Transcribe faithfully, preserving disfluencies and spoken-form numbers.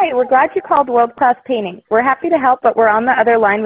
Hi, we're glad you called World Class Painting. We're happy to help, but we're on the other line.